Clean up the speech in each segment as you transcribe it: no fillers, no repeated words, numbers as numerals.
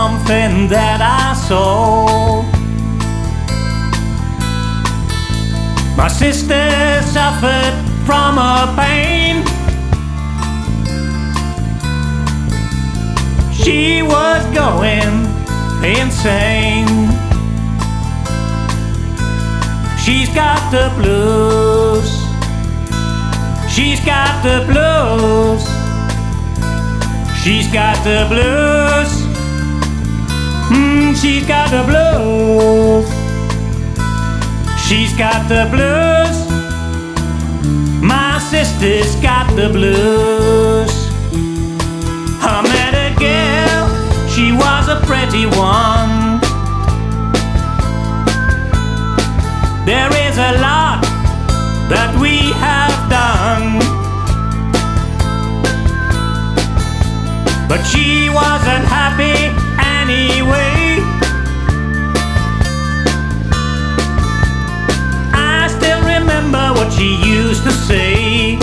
something that I saw. My sister suffered from her pain. She was going insane. She's got the blues. She's got the blues. She's got the blues. She's got the blues. She's got the blues. My sister's got the blues. I met a girl, she was a pretty one. There is a lot that we have done, but she wasn't happy anyway. I still remember what she used to say.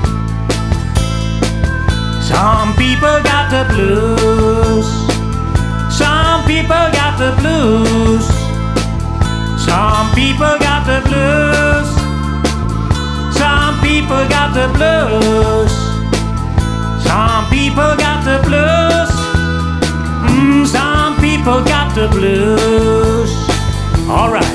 Some people got the blues. Some people got the blues. Some people got the blues. Some people got the blues. Some people got the blues. Some people got the blues. All right.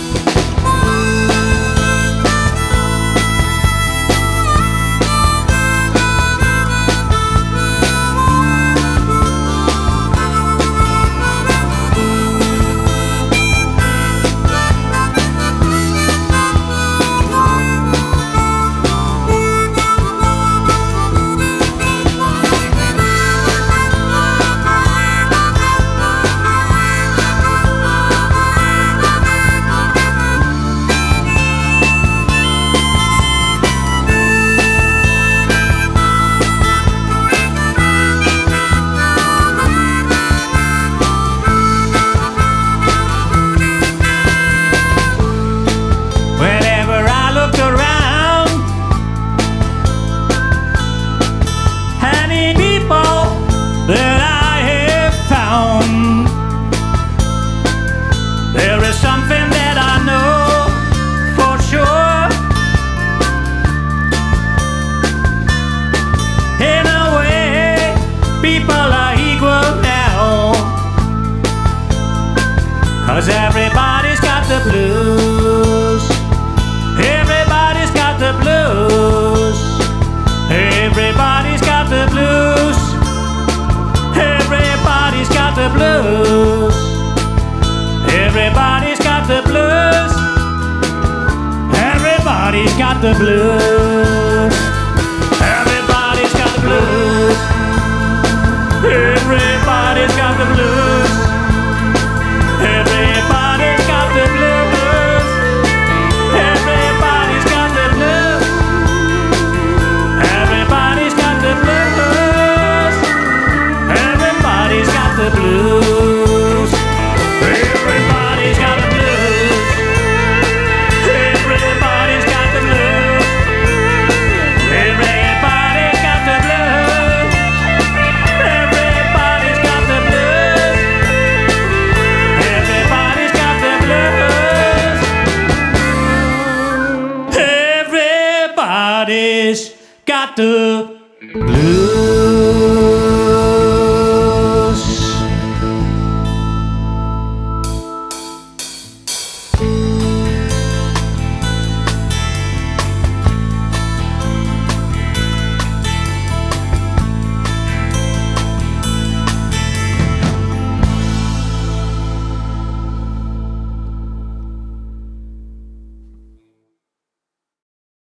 That I have found, there is something that I know for sure. In a way, people are equal now, 'cause everybody's got the blues. Everybody's got the blues. Everybody's got the blues. Everybody's got the blues. Everybody's got the blues. Everybody's got the blues. Everybody's got the blues. Everybody's got the blues. Everybody's got the blues. Everybody's got the blues. Everybody's got the blues. Everybody's got the blues. Everybody's got the blues. Everybody's got the blues. Everybody's got the blues. Everybody's got the blues. Everybody's got the blues. Everybody's got the blues.